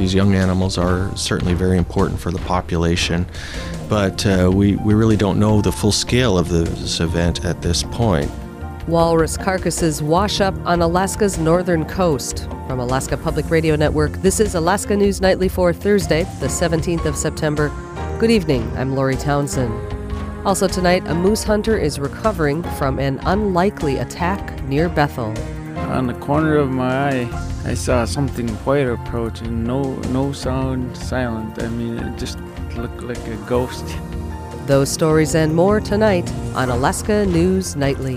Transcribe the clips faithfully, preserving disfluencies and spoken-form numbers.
these young animals are certainly very important for the population, but uh, we, we really don't know the full scale of this event at this point. Walrus carcasses wash up on Alaska's northern coast. From Alaska Public Radio Network, this is Alaska News Nightly for Thursday, the seventeenth of September. Good evening, I'm Lori Townsend. Also tonight, a moose hunter is recovering from an unlikely attack near Bethel. On the corner of my eye, I saw something white approach, and no, no sound, silent. I mean, it just looked like a ghost. Those stories and more tonight on Alaska News Nightly.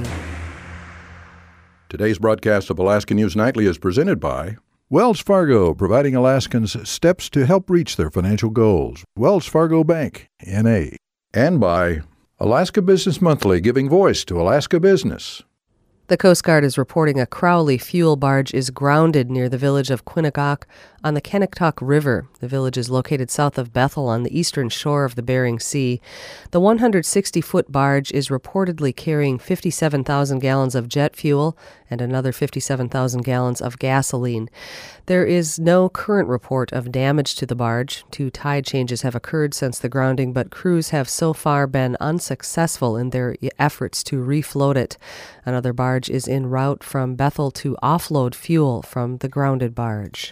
Today's broadcast of Alaska News Nightly is presented by Wells Fargo, providing Alaskans steps to help reach their financial goals. Wells Fargo Bank, N A And by Alaska Business Monthly, giving voice to Alaska business. The Coast Guard is reporting a Crowley fuel barge is grounded near the village of Quinnipiac on the Kennectok River. The village is located south of Bethel on the eastern shore of the Bering Sea. The one hundred sixty foot barge is reportedly carrying fifty-seven thousand gallons of jet fuel and another fifty-seven thousand gallons of gasoline. There is no current report of damage to the barge. Two tide changes have occurred since the grounding, but crews have so far been unsuccessful in their efforts to refloat it. Another barge is en route from Bethel to offload fuel from the grounded barge.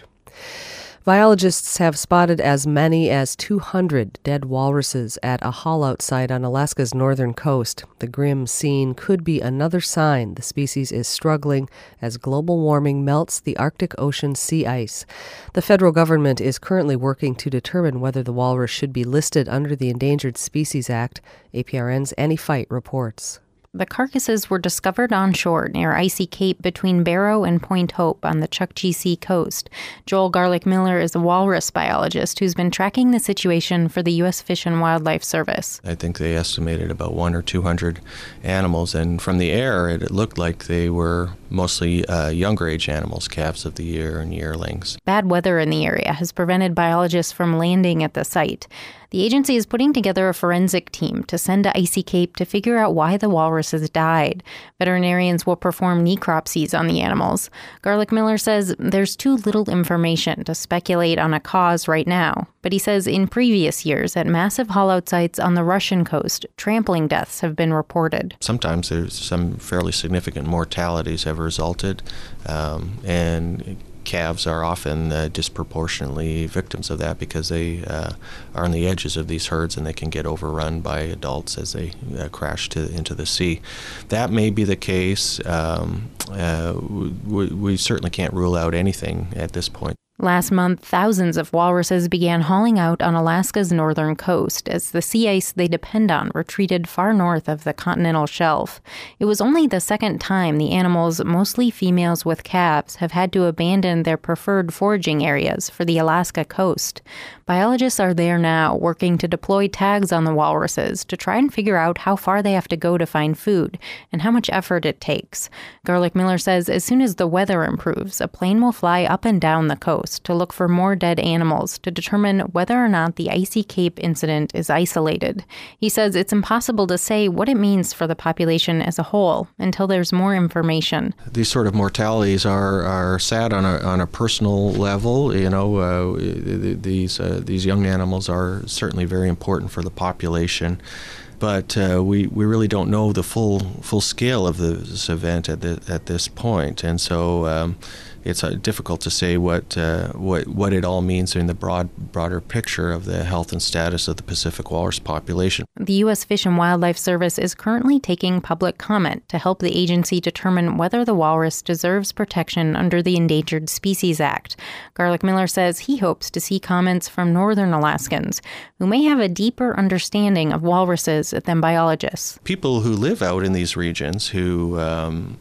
Biologists have spotted as many as two hundred dead walruses at a haulout site on Alaska's northern coast. The grim scene could be another sign the species is struggling as global warming melts the Arctic Ocean sea ice. The federal government is currently working to determine whether the walrus should be listed under the Endangered Species Act. A P R N's Annie Fight reports. The carcasses were discovered on shore near Icy Cape between Barrow and Point Hope on the Chukchi Sea coast. Joel Garlick Miller is a walrus biologist who's been tracking the situation for the U S Fish and Wildlife Service. I think they estimated about one or two hundred animals, and from the air, it looked like they were mostly uh, younger age animals, calves of the year and yearlings. Bad weather in the area has prevented biologists from landing at the site. The agency is putting together a forensic team to send to Icy Cape to figure out why the walruses died. Veterinarians will perform necropsies on the animals. Garlick Miller says there's too little information to speculate on a cause right now. But he says in previous years at massive haulout sites on the Russian coast, trampling deaths have been reported. Sometimes there's some fairly significant mortalities have resulted, um, and calves are often uh, disproportionately victims of that because they uh, are on the edges of these herds and they can get overrun by adults as they uh, crash to, into the sea. That may be the case. Um, uh, we, we certainly can't rule out anything at this point. Last month, thousands of walruses began hauling out on Alaska's northern coast as the sea ice they depend on retreated far north of the continental shelf. It was only the second time the animals, mostly females with calves, have had to abandon their preferred foraging areas for the Alaska coast. Biologists are there now, working to deploy tags on the walruses to try and figure out how far they have to go to find food and how much effort it takes. Garlick Miller says as soon as the weather improves, a plane will fly up and down the coast to look for more dead animals to determine whether or not the Icy Cape incident is isolated. He says it's impossible to say what it means for the population as a whole until there's more information. These sort of mortalities are, are sad on a on a personal level. You know, uh, these uh, these young animals are certainly very important for the population. But uh, we, we really don't know the full full scale of this event at the, at this point, and so um, it's uh, difficult to say what uh, what what it all means in the broad broader picture of the health and status of the Pacific walrus population. The U S Fish and Wildlife Service is currently taking public comment to help the agency determine whether the walrus deserves protection under the Endangered Species Act. Garlick Miller says he hopes to see comments from northern Alaskans who may have a deeper understanding of walruses than biologists. People who live out in these regions, who um,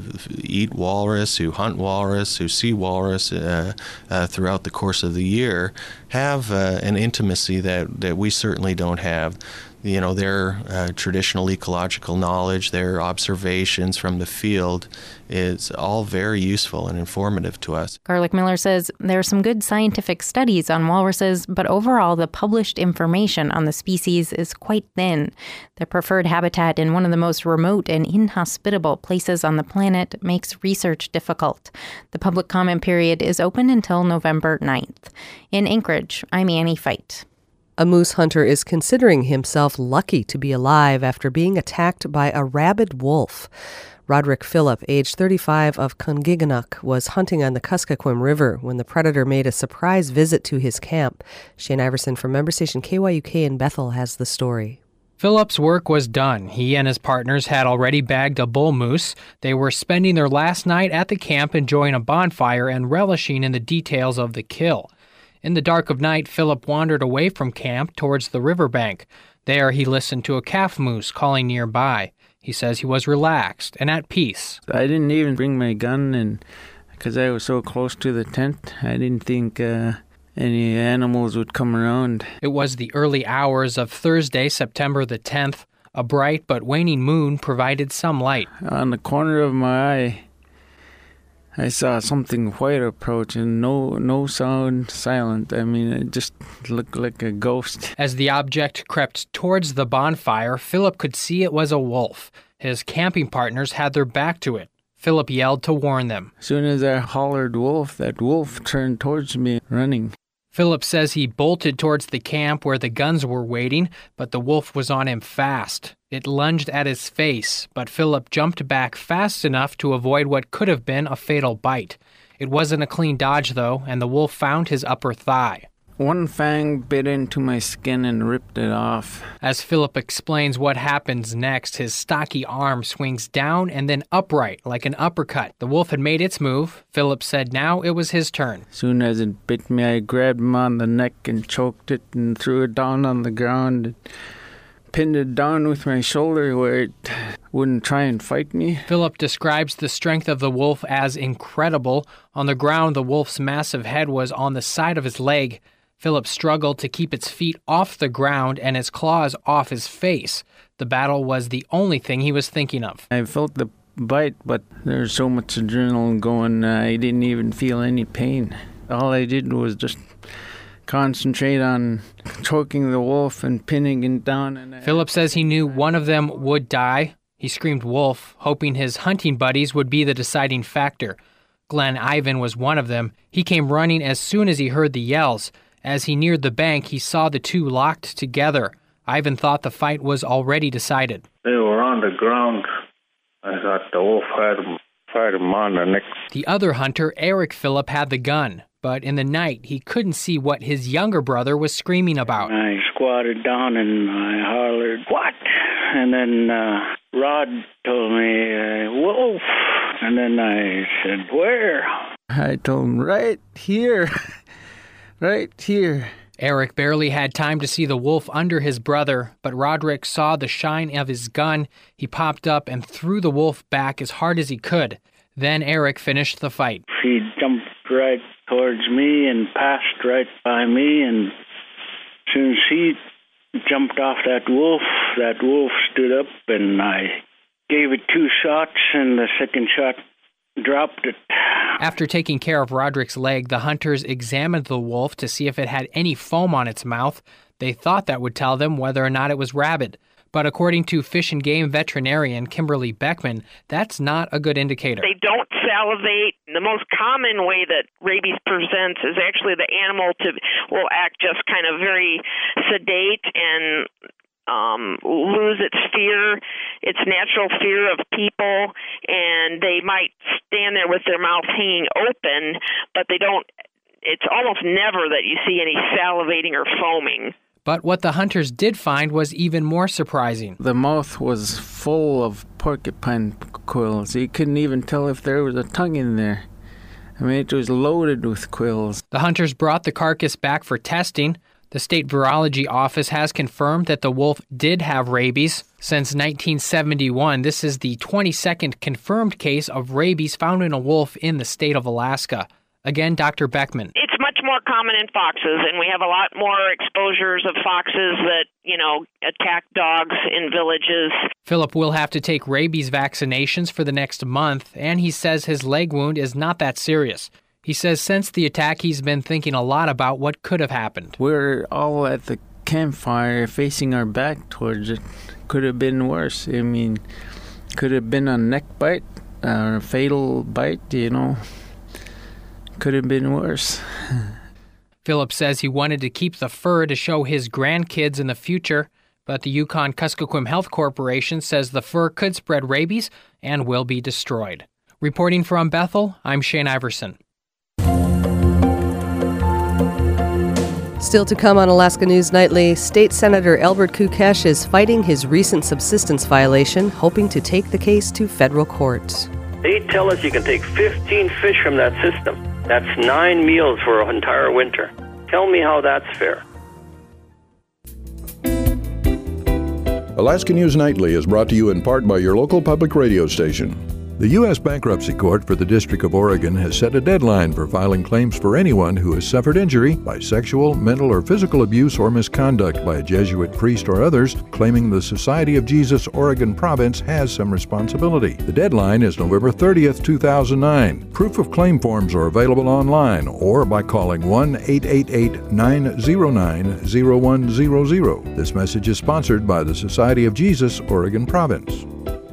eat walrus, who hunt walrus, who see walrus uh, uh, throughout the course of the year, have uh, an intimacy that, that we certainly don't have. you know, their uh, traditional ecological knowledge, their observations from the field is all very useful and informative to us. Garlick Miller says there are some good scientific studies on walruses, but overall the published information on the species is quite thin. Their preferred habitat in one of the most remote and inhospitable places on the planet makes research difficult. The public comment period is open until November ninth. In Anchorage, I'm Annie Feit. A moose hunter is considering himself lucky to be alive after being attacked by a rabid wolf. Roderick Phillip, age thirty-five, of Congiganuk, was hunting on the Kuskokwim River when the predator made a surprise visit to his camp. Shane Iverson from member station K Y U K in Bethel has the story. Phillip's work was done. He and his partners had already bagged a bull moose. They were spending their last night at the camp enjoying a bonfire and relishing in the details of the kill. In the dark of night, Phillip wandered away from camp towards the riverbank. There, he listened to a calf moose calling nearby. He says he was relaxed and at peace. I didn't even bring my gun, and because I was so close to the tent, I didn't think uh, any animals would come around. It was the early hours of Thursday, September the tenth. A bright but waning moon provided some light. On the corner of my eye, I saw something white approach, and no no sound, silent. I mean, it just looked like a ghost. As the object crept towards the bonfire, Phillip could see it was a wolf. His camping partners had their back to it. Phillip yelled to warn them. As soon as I hollered wolf, that wolf turned towards me, running. Phillip says he bolted towards the camp where the guns were waiting, but the wolf was on him fast. It lunged at his face, but Phillip jumped back fast enough to avoid what could have been a fatal bite. It wasn't a clean dodge, though, and the wolf found his upper thigh. One fang bit into my skin and ripped it off. As Phillip explains what happens next, his stocky arm swings down and then upright like an uppercut. The wolf had made its move. Phillip said now it was his turn. As soon as it bit me, I grabbed him on the neck and choked it and threw it down on the ground and pinned it down with my shoulder where it wouldn't try and fight me. Phillip describes the strength of the wolf as incredible. On the ground, the wolf's massive head was on the side of his leg. Phillip struggled to keep its feet off the ground and its claws off his face. The battle was the only thing he was thinking of. I felt the bite, but there's so much adrenaline going, uh, I didn't even feel any pain. All I did was just concentrate on choking the wolf and pinning it down. And Phillip says he knew one of them would die. He screamed wolf, hoping his hunting buddies would be the deciding factor. Glenn Ivan was one of them. He came running as soon as he heard the yells. As he neared the bank, he saw the two locked together. Ivan thought the fight was already decided. They were on the ground. I thought the wolf had him, fired him on the neck. The other hunter, Eric Phillip, had the gun, but in the night he couldn't see what his younger brother was screaming about. I squatted down and I hollered, "What?" And then uh, Rod told me, uh, "Wolf." And then I said, "Where?" I told him, "Right here." Right here. Eric barely had time to see the wolf under his brother, but Roderick saw the shine of his gun. He popped up and threw the wolf back as hard as he could. Then Eric finished the fight. He jumped right towards me and passed right by me, and as soon as he jumped off that wolf, that wolf stood up, and I gave it two shots, and the second shot dropped it. After taking care of Roderick's leg, the hunters examined the wolf to see if it had any foam on its mouth. They thought that would tell them whether or not it was rabid. But according to Fish and Game veterinarian Kimberly Beckman, that's not a good indicator. They don't salivate. The most common way that rabies presents is actually the animal to will act just kind of very sedate and Um, lose its fear, its natural fear of people, and they might stand there with their mouth hanging open, but they don't, it's almost never that you see any salivating or foaming. But what the hunters did find was even more surprising. The mouth was full of porcupine quills. You couldn't even tell if there was a tongue in there. I mean, it was loaded with quills. The hunters brought the carcass back for testing. The state virology office has confirmed that the wolf did have rabies. Since nineteen seventy-one, this is the twenty-second confirmed case of rabies found in a wolf in the state of Alaska. Again, Doctor Beckman. It's much more more common in foxes, and we have a lot more exposures of foxes that, you know, attack dogs in villages. Philip will have to take rabies vaccinations for the next month, and he says his leg wound is not that serious. He says since the attack, he's been thinking a lot about what could have happened. We're all at the campfire facing our back towards it. Could have been worse. I mean, could have been a neck bite, a fatal bite, you know. Could have been worse. Philip says he wanted to keep the fur to show his grandkids in the future, but the Yukon-Kuskokwim Health Corporation says the fur could spread rabies and will be destroyed. Reporting from Bethel, I'm Shane Iverson. Still to come on Alaska News Nightly, State Senator Albert Kukesh is fighting his recent subsistence violation, hoping to take the case to federal court. They tell us you can take fifteen fish from that system. That's nine meals for an entire winter. Tell me how that's fair. Alaska News Nightly is brought to you in part by your local public radio station. The U S Bankruptcy Court for the District of Oregon has set a deadline for filing claims for anyone who has suffered injury by sexual, mental, or physical abuse or misconduct by a Jesuit priest or others, claiming the Society of Jesus Oregon Province has some responsibility. The deadline is November thirtieth, two thousand nine. Proof of claim forms are available online or by calling one eight eight eight, nine zero nine, zero one zero zero. This message is sponsored by the Society of Jesus Oregon Province.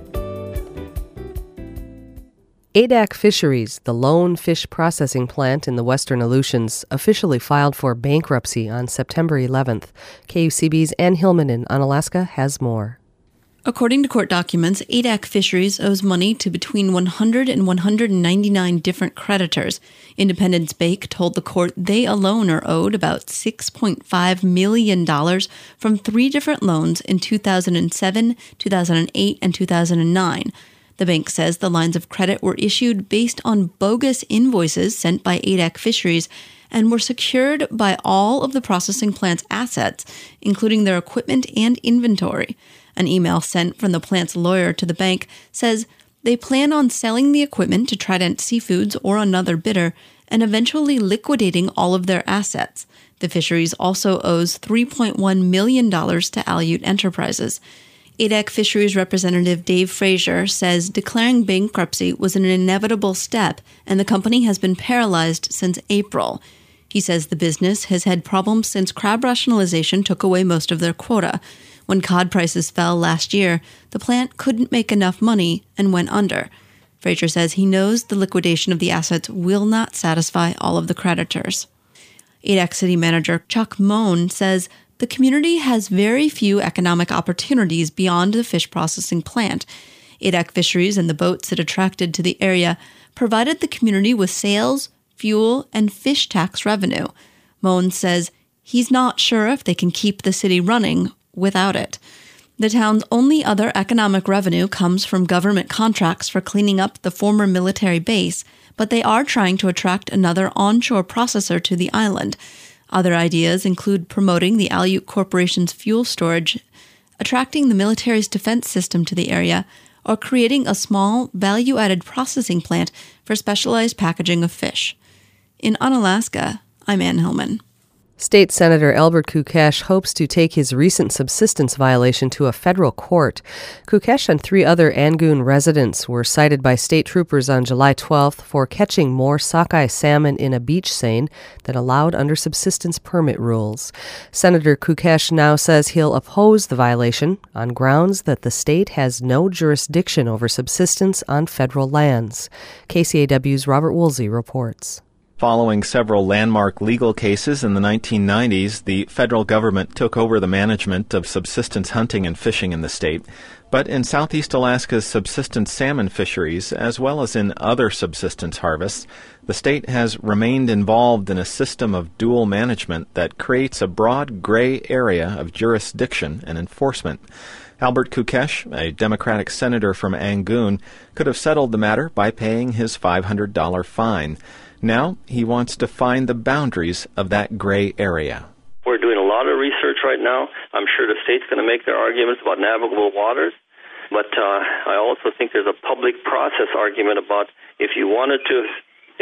Adak Fisheries, the lone fish processing plant in the Western Aleutians, officially filed for bankruptcy on September eleventh. K U C B's Ann Hillman in Unalaska has more. According to court documents, Adak Fisheries owes money to between one hundred and one hundred ninety-nine different creditors. Independence Bank told the court they alone are owed about six point five million dollars from three different loans in two thousand seven, two thousand eight, and two thousand nine. The bank says the lines of credit were issued based on bogus invoices sent by Adak Fisheries and were secured by all of the processing plant's assets, including their equipment and inventory. An email sent from the plant's lawyer to the bank says they plan on selling the equipment to Trident Seafoods or another bidder and eventually liquidating all of their assets. The fisheries also owes three point one million dollars to Aleut Enterprises. Adak Fisheries representative Dave Frazier says declaring bankruptcy was an inevitable step, and the company has been paralyzed since April. He says the business has had problems since crab rationalization took away most of their quota. When cod prices fell last year, the plant couldn't make enough money and went under. Frazier says he knows the liquidation of the assets will not satisfy all of the creditors. Adak City Manager Chuck Moan says the community has very few economic opportunities beyond the fish processing plant. Adak Fisheries and the boats it attracted to the area provided the community with sales, fuel, and fish tax revenue. Moan says he's not sure if they can keep the city running without it. The town's only other economic revenue comes from government contracts for cleaning up the former military base, but they are trying to attract another onshore processor to the island. Other ideas include promoting the Aleut Corporation's fuel storage, attracting the military's defense system to the area, or creating a small, value-added processing plant for specialized packaging of fish. In Unalaska, I'm Ann Hillman. State Senator Albert Kukesh hopes to take his recent subsistence violation to a federal court. Kukesh and three other Angoon residents were cited by state troopers on July twelfth for catching more sockeye salmon in a beach seine that allowed under subsistence permit rules. Senator Kukesh now says he'll oppose the violation on grounds that the state has no jurisdiction over subsistence on federal lands. K C A W's Robert Woolsey reports. Following several landmark legal cases in the nineteen nineties, the federal government took over the management of subsistence hunting and fishing in the state. But in southeast Alaska's subsistence salmon fisheries, as well as in other subsistence harvests, the state has remained involved in a system of dual management that creates a broad gray area of jurisdiction and enforcement. Albert Kukesh, a Democratic senator from Angoon, could have settled the matter by paying his five hundred dollars fine. Now he wants to find the boundaries of that gray area. We're doing a lot of research right now. I'm sure the state's going to make their arguments about navigable waters, but uh, I also think there's a public process argument about if you wanted to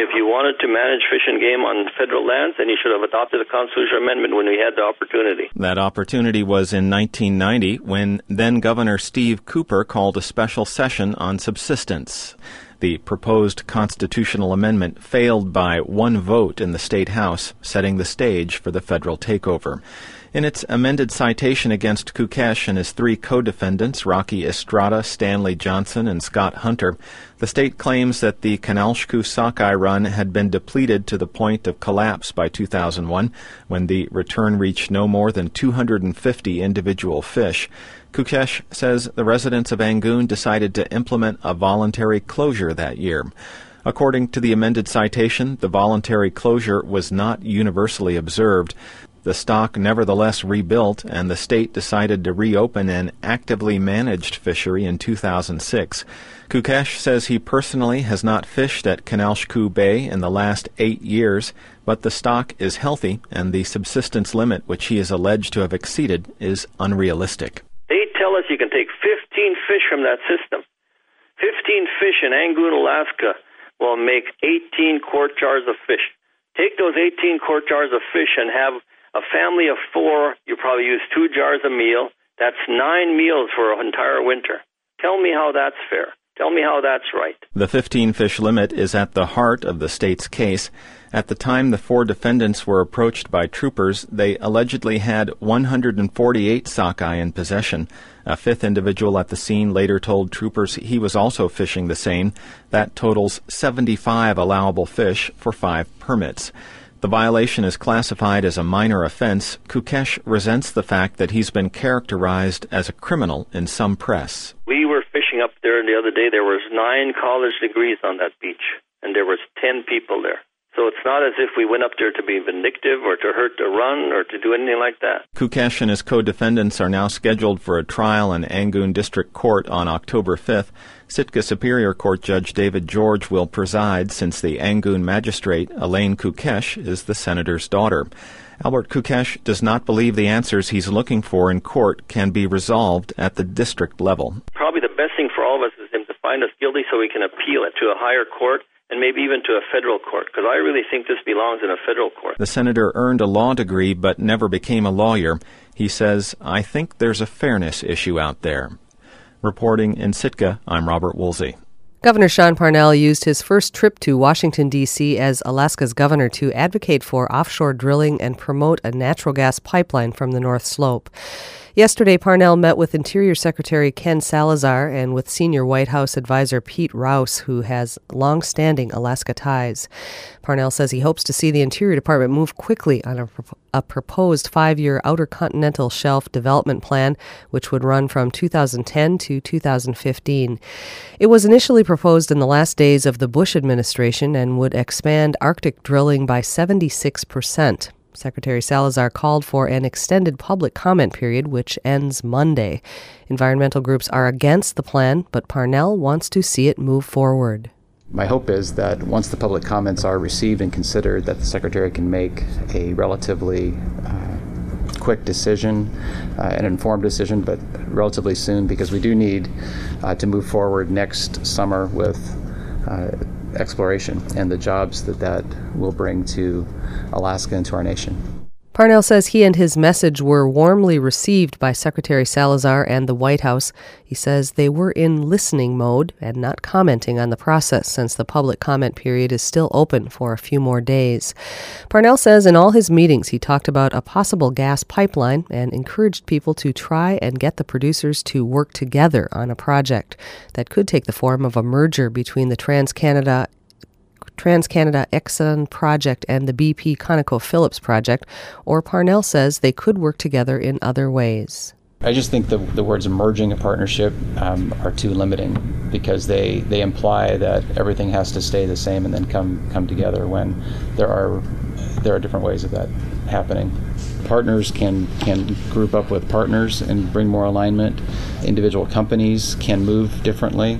If you wanted to manage fish and game on federal lands, then you should have adopted a constitutional amendment when we had the opportunity. That opportunity was in nineteen ninety when then-Governor Steve Cooper called a special session on subsistence. The proposed constitutional amendment failed by one vote in the state house, setting the stage for the federal takeover. In its amended citation against Kukesh and his three co-defendants, Rocky Estrada, Stanley Johnson, and Scott Hunter, the state claims that the Kanalshku sockeye run had been depleted to the point of collapse by two thousand one, when the return reached no more than two hundred fifty individual fish. Kukesh says the residents of Angoon decided to implement a voluntary closure that year. According to the amended citation, the voluntary closure was not universally observed. The stock nevertheless rebuilt, and the state decided to reopen an actively managed fishery in two thousand six. Kukesh says he personally has not fished at Kanalshku Bay in the last eight years, but the stock is healthy, and the subsistence limit, which he is alleged to have exceeded, is unrealistic. They tell us you can take fifteen fish from that system. fifteen fish in Angoon, Alaska will make eighteen quart jars of fish. Take those eighteen quart jars of fish and have a family of four, you probably use two jars a meal. That's nine meals for an entire winter. Tell me how that's fair. Tell me how that's right. The fifteen-fish limit is at the heart of the state's case. At the time the four defendants were approached by troopers, they allegedly had one hundred forty-eight sockeye in possession. A fifth individual at the scene later told troopers he was also fishing the same. That totals seventy-five allowable fish for five permits. The violation is classified as a minor offense. Kukesh resents the fact that he's been characterized as a criminal in some press. We were fishing up there the other day. There was nine college degrees on that beach, and there was ten people there. So it's not as if we went up there to be vindictive or to hurt the run or to do anything like that. Kukesh and his co-defendants are now scheduled for a trial in Angoon District Court on October fifth. Sitka Superior Court Judge David George will preside, since the Angoon magistrate, Elaine Kukesh, is the senator's daughter. Albert Kukesh does not believe the answers he's looking for in court can be resolved at the district level. Probably the best thing for all of us is him to find us guilty so we can appeal it to a higher court and maybe even to a federal court, because I really think this belongs in a federal court. The senator earned a law degree but never became a lawyer. He says, "I think there's a fairness issue out there." Reporting in Sitka, I'm Robert Woolsey. Governor Sean Parnell used his first trip to Washington, D C as Alaska's governor to advocate for offshore drilling and promote a natural gas pipeline from the North Slope. Yesterday, Parnell met with Interior Secretary Ken Salazar and with senior White House advisor Pete Rouse, who has long-standing Alaska ties. Parnell says he hopes to see the Interior Department move quickly on a, a proposed five-year Outer Continental Shelf development plan, which would run from two thousand ten to two thousand fifteen. It was initially proposed in the last days of the Bush administration and would expand Arctic drilling by seventy-six percent. Secretary Salazar called for an extended public comment period, which ends Monday. Environmental groups are against the plan, but Parnell wants to see it move forward. My hope is that once the public comments are received and considered, that the Secretary can make a relatively uh, quick decision, uh, an informed decision, but relatively soon, because we do need uh, to move forward next summer with uh, exploration and the jobs that that will bring to Alaska and to our nation. Parnell says he and his message were warmly received by Secretary Salazar and the White House. He says they were in listening mode and not commenting on the process, since the public comment period is still open for a few more days. Parnell says in all his meetings he talked about a possible gas pipeline and encouraged people to try and get the producers to work together on a project that could take the form of a merger between the TransCanada TransCanada Exxon project and the B P ConocoPhillips project, or Parnell says they could work together in other ways. I just think the, the words merging a partnership um, are too limiting, because they, they imply that everything has to stay the same and then come come together, when there are there are different ways of that happening. Partners can can group up with partners and bring more alignment. Individual companies can move differently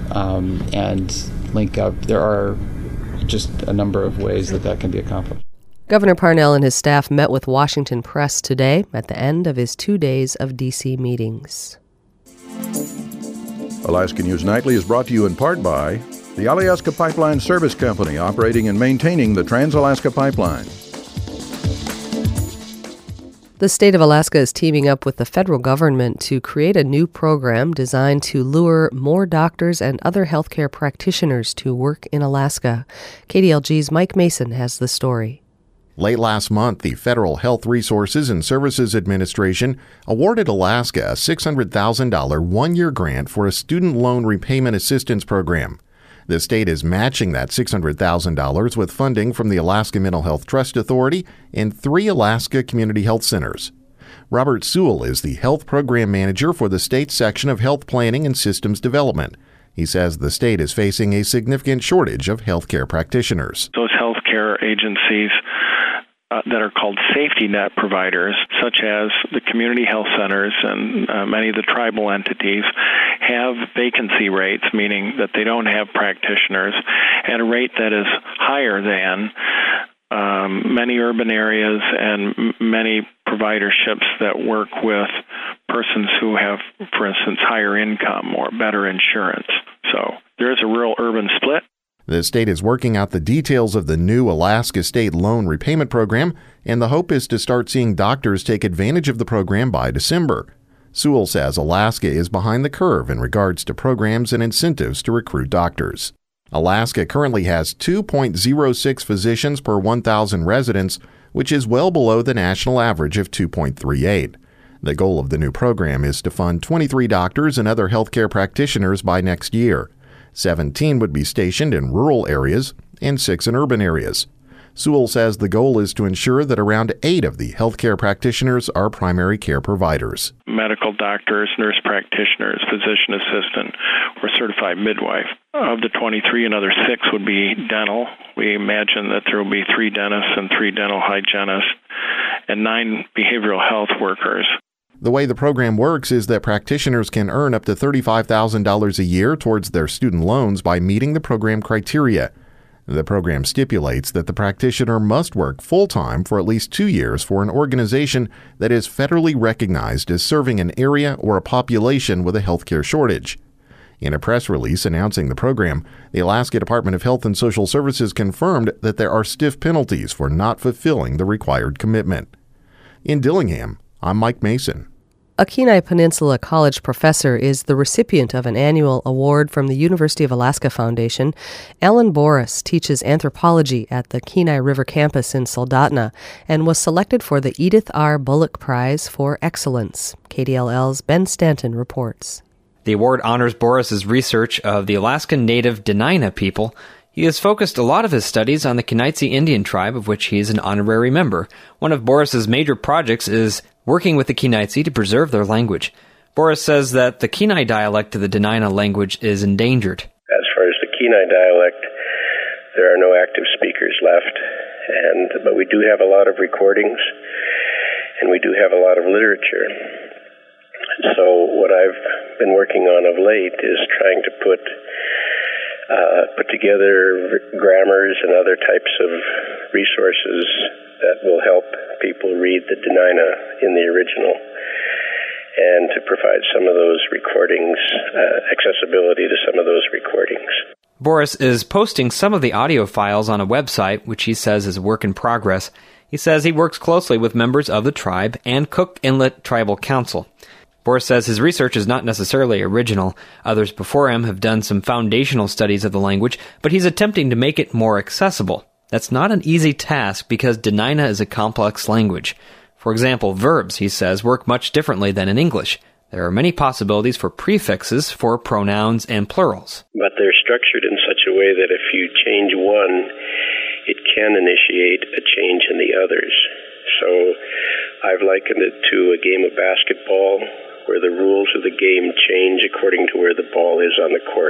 um, and link up. There are just a number of ways that that can be accomplished. Governor Parnell and his staff met with Washington Press today at the end of his two days of D C meetings. Alaska News Nightly is brought to you in part by the Alyeska Pipeline Service Company, operating and maintaining the Trans-Alaska Pipeline. The state of Alaska is teaming up with the federal government to create a new program designed to lure more doctors and other healthcare practitioners to work in Alaska. K D L G's Mike Mason has the story. Late last month, the Federal Health Resources and Services Administration awarded Alaska a six hundred thousand dollars one-year grant for a student loan repayment assistance program. The state is matching that six hundred thousand dollars with funding from the Alaska Mental Health Trust Authority and three Alaska Community Health Centers. Robert Sewell is the Health Program Manager for the state section of Health Planning and Systems Development. He says the state is facing a significant shortage of healthcare practitioners. Those healthcare agencies Uh, that are called safety net providers, such as the community health centers and uh, many of the tribal entities, have vacancy rates, meaning that they don't have practitioners, at a rate that is higher than um, many urban areas and m- many providerships that work with persons who have, for instance, higher income or better insurance. So there is a real urban split. The state is working out the details of the new Alaska State Loan Repayment Program, and the hope is to start seeing doctors take advantage of the program by December. Sewell says Alaska is behind the curve in regards to programs and incentives to recruit doctors. Alaska currently has two point oh six physicians per one thousand residents, which is well below the national average of two point three eight. The goal of the new program is to fund twenty-three doctors and other healthcare practitioners by next year. seventeen would be stationed in rural areas and six in urban areas. Sewell says the goal is to ensure that around eight of the healthcare practitioners are primary care providers. Medical doctors, nurse practitioners, physician assistant, or certified midwife. Of the twenty-three, another six would be dental. We imagine that there will be three dentists and three dental hygienists and nine behavioral health workers. The way the program works is that practitioners can earn up to thirty-five thousand dollars a year towards their student loans by meeting the program criteria. The program stipulates that the practitioner must work full-time for at least two years for an organization that is federally recognized as serving an area or a population with a healthcare shortage. In a press release announcing the program, the Alaska Department of Health and Social Services confirmed that there are stiff penalties for not fulfilling the required commitment. In Dillingham, I'm Mike Mason. A Kenai Peninsula College professor is the recipient of an annual award from the University of Alaska Foundation. Alan Boris teaches anthropology at the Kenai River campus in Soldotna and was selected for the Edith R. Bullock Prize for Excellence. K D L L's Ben Stanton reports. The award honors Boris's research of the Alaskan Native Dena'ina people. He has focused a lot of his studies on the Kenaitze Indian tribe, of which he is an honorary member. One of Boris's major projects is working with the Kenaitze to preserve their language. Boris says that the Kenai dialect of the Dena'ina language is endangered. As far as the Kenai dialect, there are no active speakers left, and but we do have a lot of recordings, and we do have a lot of literature. So what I've been working on of late is trying to put Uh, put together grammars and other types of resources that will help people read the Dena'ina in the original, and to provide some of those recordings, uh, accessibility to some of those recordings. Boris is posting some of the audio files on a website, which he says is a work in progress. He says he works closely with members of the tribe and Cook Inlet Tribal Council. Boris says his research is not necessarily original. Others before him have done some foundational studies of the language, but he's attempting to make it more accessible. That's not an easy task because Dena'ina is a complex language. For example, verbs, he says, work much differently than in English. There are many possibilities for prefixes for pronouns and plurals. But they're structured in such a way that if you change one, it can initiate a change in the others. So I've likened it to a game of basketball, where the rules of the game change according to where the ball is on the court.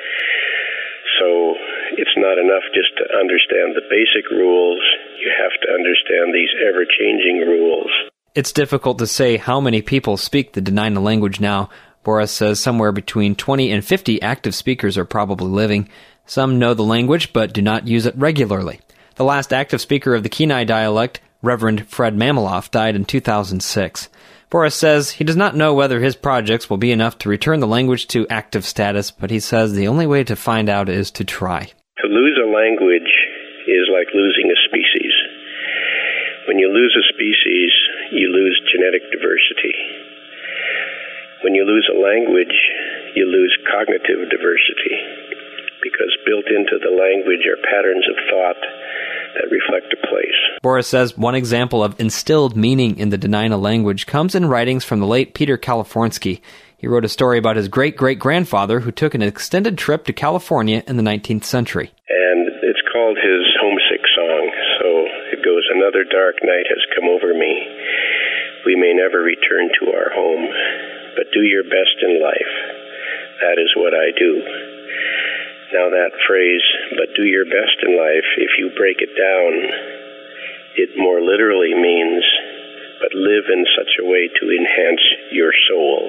So it's not enough just to understand the basic rules. You have to understand these ever-changing rules. It's difficult to say how many people speak the Dena'ina language now. Boris says somewhere between twenty and fifty active speakers are probably living. Some know the language but do not use it regularly. The last active speaker of the Kenai dialect, Reverend Fred Mameloff, died in two thousand six. Boris says he does not know whether his projects will be enough to return the language to active status, but he says the only way to find out is to try. To lose a language is like losing a species. When you lose a species, you lose genetic diversity. When you lose a language, you lose cognitive diversity, because built into the language are patterns of thought that reflect a place. Boris says one example of instilled meaning in the Dena'ina language comes in writings from the late Peter Kalifornsky. He wrote a story about his great-great-grandfather who took an extended trip to California in the nineteenth century. And it's called his homesick song. So it goes, another dark night has come over me. We may never return to our home, but do your best in life. That is what I do. Now that phrase, but do your best in life, if you break it down, it more literally means, but live in such a way to enhance your soul.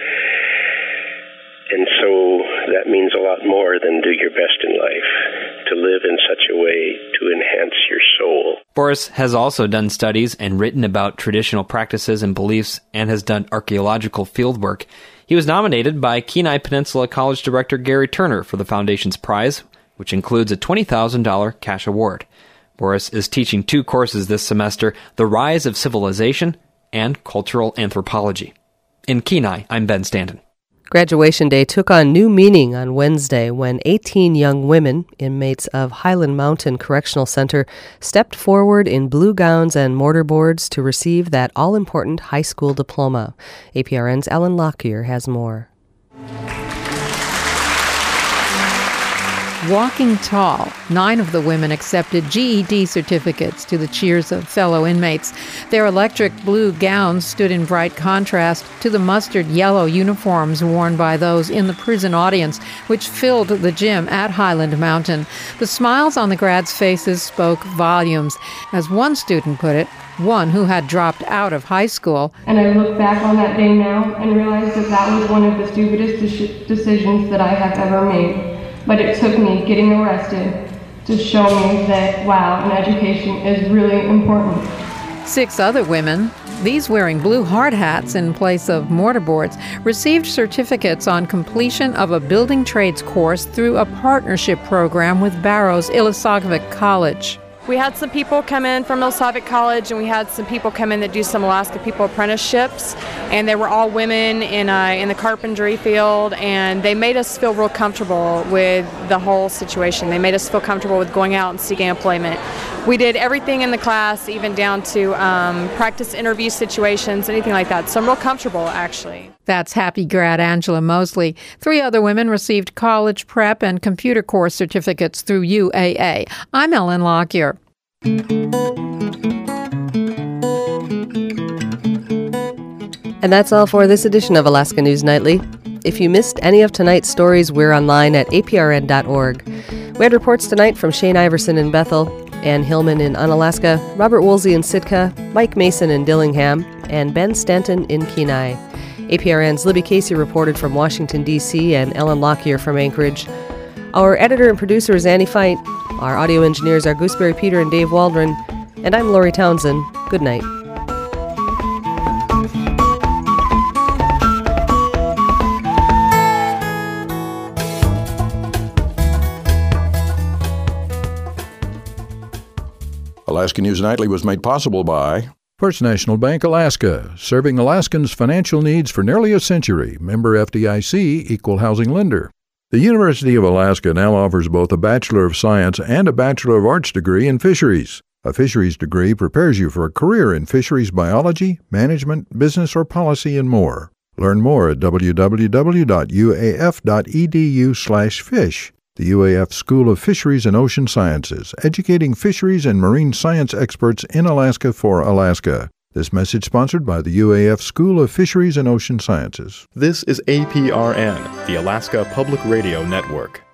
And so that means a lot more than do your best in life, to live in such a way to enhance your soul. Boris has also done studies and written about traditional practices and beliefs and has done archaeological fieldwork. He was nominated by Kenai Peninsula College Director Gary Turner for the Foundation's prize, which includes a twenty thousand dollars cash award. Boris is teaching two courses this semester, The Rise of Civilization and Cultural Anthropology. In Kenai, I'm Ben Stanton. Graduation Day took on new meaning on Wednesday when eighteen young women, inmates of Highland Mountain Correctional Center, stepped forward in blue gowns and mortarboards to receive that all-important high school diploma. A P R N's Ellen Lockyer has more. Walking tall, nine of the women accepted G E D certificates to the cheers of fellow inmates. Their electric blue gowns stood in bright contrast to the mustard yellow uniforms worn by those in the prison audience, which filled the gym at Highland Mountain. The smiles on the grads' faces spoke volumes. As one student put it, one who had dropped out of high school. And I look back on that day now and realize that that was one of the stupidest de- decisions that I have ever made. But it took me getting arrested to show me that, wow, an education is really important. Six other women, these wearing blue hard hats in place of mortarboards, received certificates on completion of a building trades course through a partnership program with Barrows Ilisagvik College. We had some people come in from Ilisagvik College, and we had some people come in that do some Alaska People apprenticeships, and they were all women in uh, in the carpentry field, and they made us feel real comfortable with the whole situation. They made us feel comfortable with going out and seeking employment. We did everything in the class, even down to um, practice interview situations, anything like that. So I'm real comfortable, actually. That's happy grad Angela Mosley. Three other women received college prep and computer course certificates through U A A. I'm Ellen Lockyer. And that's all for this edition of Alaska News Nightly. If you missed any of tonight's stories, we're online at A P R N dot org. We had reports tonight from Shane Iverson in Bethel, Ann Hillman in Unalaska, Robert Woolsey in Sitka, Mike Mason in Dillingham, and Ben Stanton in Kenai. A P R N's Libby Casey reported from Washington, D C, and Ellen Lockyer from Anchorage. Our editor and producer is Annie Feit. Our audio engineers are Gooseberry Peter and Dave Waldron. And I'm Lori Townsend. Good night. Alaska News Nightly was made possible by First National Bank Alaska, serving Alaskans' financial needs for nearly a century. Member F D I C, Equal Housing Lender. The University of Alaska now offers both a Bachelor of Science and a Bachelor of Arts degree in fisheries. A fisheries degree prepares you for a career in fisheries biology, management, business, or policy, and more. Learn more at w w w dot u a f dot e d u slash fish. The U A F School of Fisheries and Ocean Sciences, educating fisheries and marine science experts in Alaska for Alaska. This message sponsored by the U A F School of Fisheries and Ocean Sciences. This is A P R N, the Alaska Public Radio Network.